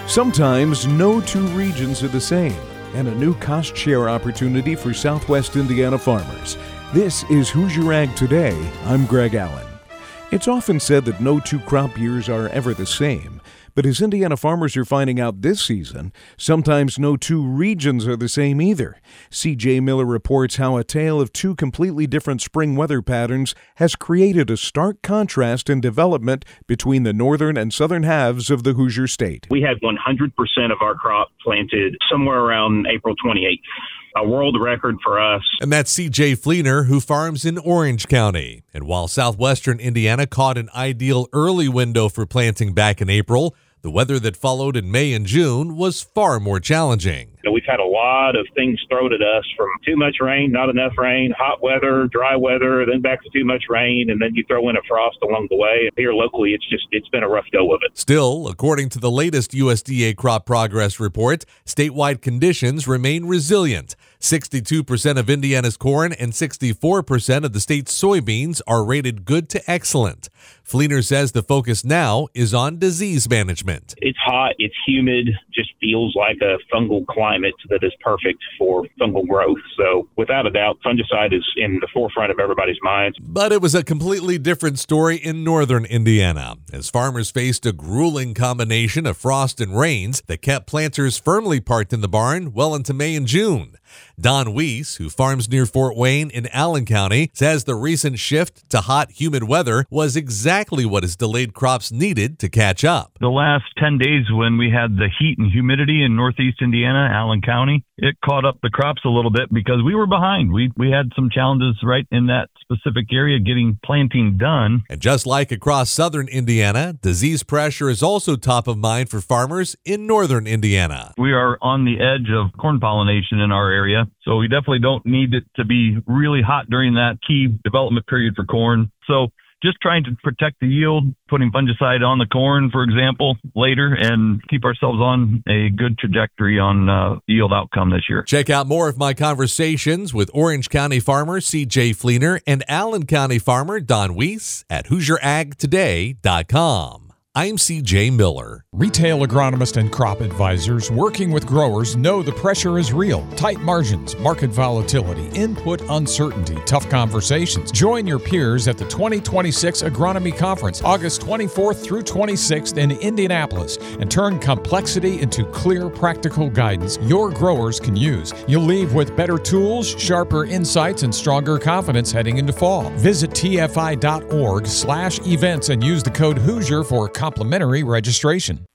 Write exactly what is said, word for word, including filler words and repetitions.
Sometimes no two regions are the same, and a new cost share opportunity for Southwest Indiana farmers. This is Hoosier Ag Today. I'm Greg Allen. It's often said that no two crop years are ever the same, but as Indiana farmers are finding out this season, sometimes no two regions are the same either. C J Miller reports how a tale of two completely different spring weather patterns has created a stark contrast in development between the northern and southern halves of the Hoosier State. We had one hundred percent of our crop planted somewhere around April twenty-eighth. A world record for us. And that's C J Fleener, who farms in Orange County. And while southwestern Indiana caught an ideal early window for planting back in April, the weather that followed in May and June was far more challenging. You know, we've had a lot of things thrown at us, from too much rain, not enough rain, hot weather, dry weather, then back to too much rain, and then you throw in a frost along the way. Here locally, it's just it's been a rough go of it. Still, according to the latest U S D A crop progress report, statewide conditions remain resilient. sixty-two percent of Indiana's corn and sixty-four percent of the state's soybeans are rated good to excellent. Fleener says the focus now is on disease management. It's hot, it's humid, just feels like a fungal climate that is perfect for fungal growth. So without a doubt, fungicide is in the forefront of everybody's minds. But it was a completely different story in northern Indiana, as farmers faced a grueling combination of frost and rains that kept planters firmly parked in the barn well into May and June. Don Weiss, who farms near Fort Wayne in Allen County, says the recent shift to hot, humid weather was exactly what his delayed crops needed to catch up. The last ten days when we had the heat and humidity in northeast Indiana, Allen County, it caught up the crops a little bit because we were behind. We we had some challenges right in that specific area getting planting done. And just like across southern Indiana, disease pressure is also top of mind for farmers in northern Indiana. We are on the edge of corn pollination in our area, so we definitely don't need it to be really hot during that key development period for corn. So just trying to protect the yield, putting fungicide on the corn, for example, later, and keep ourselves on a good trajectory on uh, yield outcome this year. Check out more of my conversations with Orange County farmer C J Fleener and Allen County farmer Don Weiss at Hoosier Ag Today dot com. I'm C J Miller. Retail agronomists and crop advisors working with growers know the pressure is real. Tight margins, market volatility, input uncertainty, tough conversations. Join your peers at the twenty twenty-six Agronomy Conference, August twenty-fourth through twenty-sixth in Indianapolis, and turn complexity into clear, practical guidance your growers can use. You'll leave with better tools, sharper insights, and stronger confidence heading into fall. Visit tfi.org slash events and use the code Hoosier for complimentary registration.